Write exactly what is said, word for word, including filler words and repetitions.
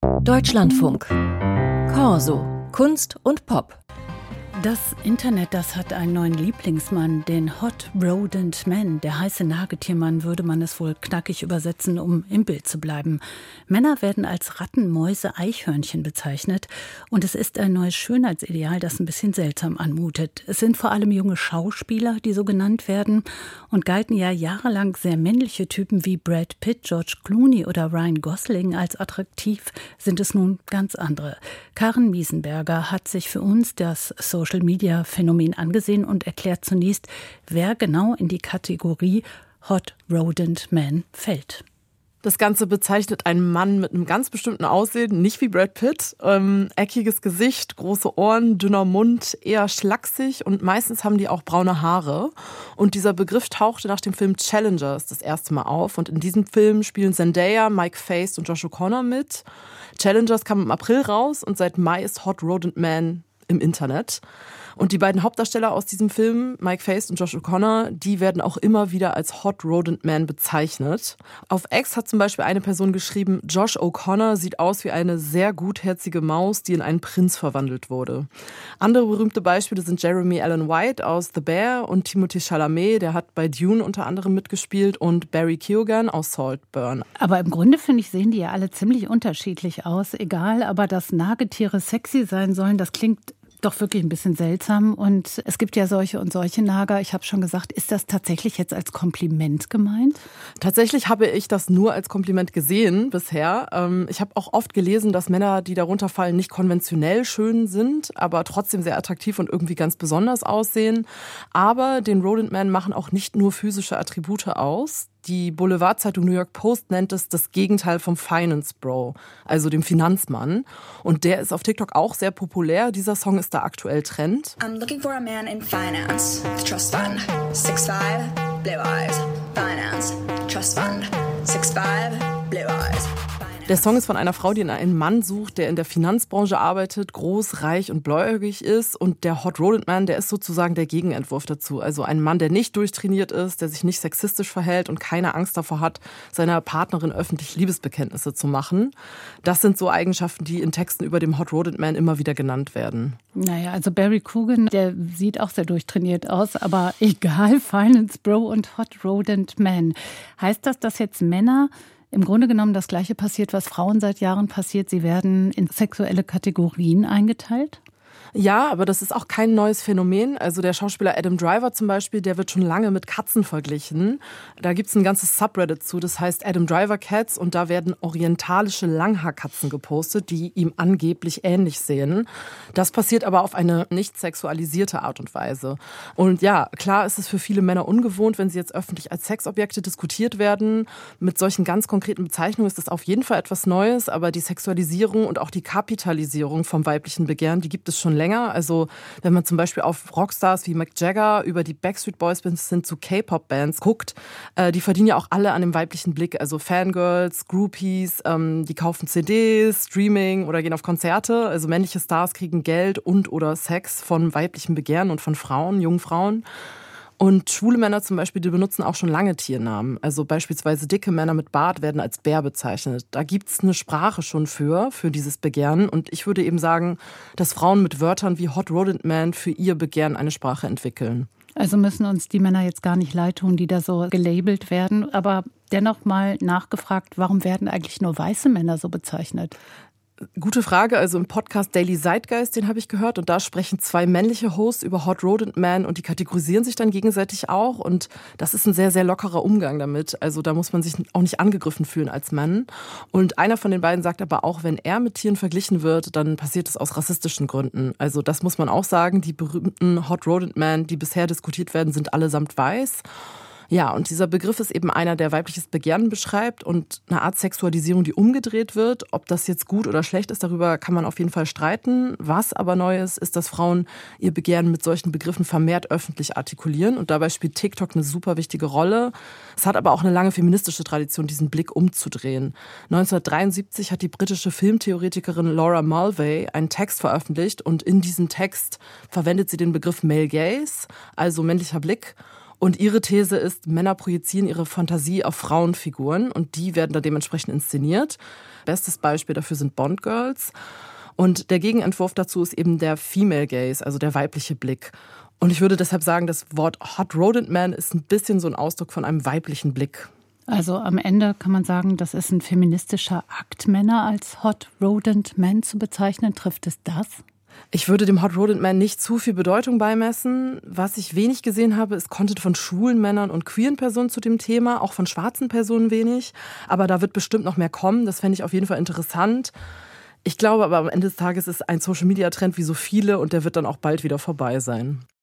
Deutschlandfunk. Corso. Kunst und Pop. Das Internet, das hat einen neuen Lieblingsmann, den Hot Rodent Man. Der heiße Nagetiermann würde man es wohl knackig übersetzen, um im Bild zu bleiben. Männer werden als Ratten, Mäuse, Eichhörnchen bezeichnet. Und es ist ein neues Schönheitsideal, das ein bisschen seltsam anmutet. Es sind vor allem junge Schauspieler, die so genannt werden. Und galten ja jahrelang sehr männliche Typen wie Brad Pitt, George Clooney oder Ryan Gosling als attraktiv, sind es nun ganz andere. Karen Miesenberger hat sich für uns das Social-Media-Phänomen angesehen und erklärt zunächst, wer genau in die Kategorie Hot Rodent Man fällt. Das Ganze bezeichnet einen Mann mit einem ganz bestimmten Aussehen, nicht wie Brad Pitt. Ähm, eckiges Gesicht, große Ohren, dünner Mund, eher schlaksig und meistens haben die auch braune Haare. Und dieser Begriff tauchte nach dem Film Challengers das erste Mal auf. Und in diesem Film spielen Zendaya, Mike Faist und Josh O'Connor mit. Challengers kam im April raus und seit Mai ist Hot Rodent Man im Internet. Und die beiden Hauptdarsteller aus diesem Film, Mike Faist und Josh O'Connor, die werden auch immer wieder als Hot Rodent Man bezeichnet. Auf X hat zum Beispiel eine Person geschrieben, Josh O'Connor sieht aus wie eine sehr gutherzige Maus, die in einen Prinz verwandelt wurde. Andere berühmte Beispiele sind Jeremy Allen White aus The Bear und Timothée Chalamet, der hat bei Dune unter anderem mitgespielt, und Barry Keoghan aus Saltburn. Aber im Grunde, finde ich, sehen die ja alle ziemlich unterschiedlich aus. Egal, aber dass Nagetiere sexy sein sollen, das klingt doch wirklich ein bisschen seltsam. Und es gibt ja solche und solche Nager. Ich habe schon gesagt, ist das tatsächlich jetzt als Kompliment gemeint? Tatsächlich habe ich das nur als Kompliment gesehen bisher. Ich habe auch oft gelesen, dass Männer, die darunter fallen, nicht konventionell schön sind, aber trotzdem sehr attraktiv und irgendwie ganz besonders aussehen. Aber den Rodent Man machen auch nicht nur physische Attribute aus. Die Boulevardzeitung New York Post nennt es das Gegenteil vom Finance Bro, also dem Finanzmann. Und der ist auf TikTok auch sehr populär. Dieser Song ist da aktuell Trend. I'm looking for a man in finance, trust fund, six five, blue eyes, finance, trust fund, six five, blue eyes. Der Song ist von einer Frau, die einen Mann sucht, der in der Finanzbranche arbeitet, groß, reich und blauäugig ist. Und der Hot Rodent Man, der ist sozusagen der Gegenentwurf dazu. Also ein Mann, der nicht durchtrainiert ist, der sich nicht sexistisch verhält und keine Angst davor hat, seiner Partnerin öffentlich Liebesbekenntnisse zu machen. Das sind so Eigenschaften, die in Texten über den Hot Rodent Man immer wieder genannt werden. Naja, also Barry Keoghan, der sieht auch sehr durchtrainiert aus, aber egal, Finance Bro und Hot Rodent Man. Heißt das, dass jetzt Männer im Grunde genommen das Gleiche passiert, was Frauen seit Jahren passiert? Sie werden in sexuelle Kategorien eingeteilt? Ja, aber das ist auch kein neues Phänomen. Also der Schauspieler Adam Driver zum Beispiel, der wird schon lange mit Katzen verglichen. Da gibt's ein ganzes Subreddit zu, das heißt Adam Driver Cats, und da werden orientalische Langhaarkatzen gepostet, die ihm angeblich ähnlich sehen. Das passiert aber auf eine nicht sexualisierte Art und Weise. Und ja, klar ist es für viele Männer ungewohnt, wenn sie jetzt öffentlich als Sexobjekte diskutiert werden. Mit solchen ganz konkreten Bezeichnungen ist das auf jeden Fall etwas Neues, aber die Sexualisierung und auch die Kapitalisierung vom weiblichen Begehren, die gibt es schon länger. Also wenn man zum Beispiel auf Rockstars wie Mick Jagger über die Backstreet Boys bis hin zu K-Pop-Bands guckt, äh, die verdienen ja auch alle an dem weiblichen Blick. Also Fangirls, Groupies, ähm, die kaufen C Ds, Streaming oder gehen auf Konzerte. Also männliche Stars kriegen Geld und oder Sex von weiblichem Begehren und von Frauen, jungen Frauen. Und schwule Männer zum Beispiel, die benutzen auch schon lange Tiernamen. Also beispielsweise dicke Männer mit Bart werden als Bär bezeichnet. Da gibt's eine Sprache schon für, für dieses Begehren. Und ich würde eben sagen, dass Frauen mit Wörtern wie Hot Rodent Man für ihr Begehren eine Sprache entwickeln. Also müssen uns die Männer jetzt gar nicht leid tun, die da so gelabelt werden. Aber dennoch mal nachgefragt, warum werden eigentlich nur weiße Männer so bezeichnet? Gute Frage. Also im Podcast Daily Zeitgeist, den habe ich gehört, und da sprechen zwei männliche Hosts über Hot Rodent Man und die kategorisieren sich dann gegenseitig auch, und das ist ein sehr, sehr lockerer Umgang damit. Also da muss man sich auch nicht angegriffen fühlen als Mann. Und einer von den beiden sagt aber auch, wenn er mit Tieren verglichen wird, dann passiert es aus rassistischen Gründen. Also das muss man auch sagen. Die berühmten Hot Rodent Man, die bisher diskutiert werden, sind allesamt weiß. Ja, und dieser Begriff ist eben einer, der weibliches Begehren beschreibt und eine Art Sexualisierung, die umgedreht wird. Ob das jetzt gut oder schlecht ist, darüber kann man auf jeden Fall streiten. Was aber neu ist, ist, dass Frauen ihr Begehren mit solchen Begriffen vermehrt öffentlich artikulieren. Und dabei spielt TikTok eine super wichtige Rolle. Es hat aber auch eine lange feministische Tradition, diesen Blick umzudrehen. neunzehnhundertdreiundsiebzig hat die britische Filmtheoretikerin Laura Mulvey einen Text veröffentlicht. Und in diesem Text verwendet sie den Begriff Male Gaze, also männlicher Blick. Und ihre These ist, Männer projizieren ihre Fantasie auf Frauenfiguren und die werden dann dementsprechend inszeniert. Bestes Beispiel dafür sind Bond Girls. Und der Gegenentwurf dazu ist eben der Female Gaze, also der weibliche Blick. Und ich würde deshalb sagen, das Wort Hot Rodent Man ist ein bisschen so ein Ausdruck von einem weiblichen Blick. Also am Ende kann man sagen, das ist ein feministischer Akt, Männer als Hot Rodent Man zu bezeichnen. Trifft es das? Ich würde dem Hot Rodent Man nicht zu viel Bedeutung beimessen. Was ich wenig gesehen habe, ist Content von schwulen Männern und queeren Personen zu dem Thema, auch von schwarzen Personen wenig. Aber da wird bestimmt noch mehr kommen. Das fände ich auf jeden Fall interessant. Ich glaube aber am Ende des Tages ist ein Social-Media-Trend wie so viele und der wird dann auch bald wieder vorbei sein.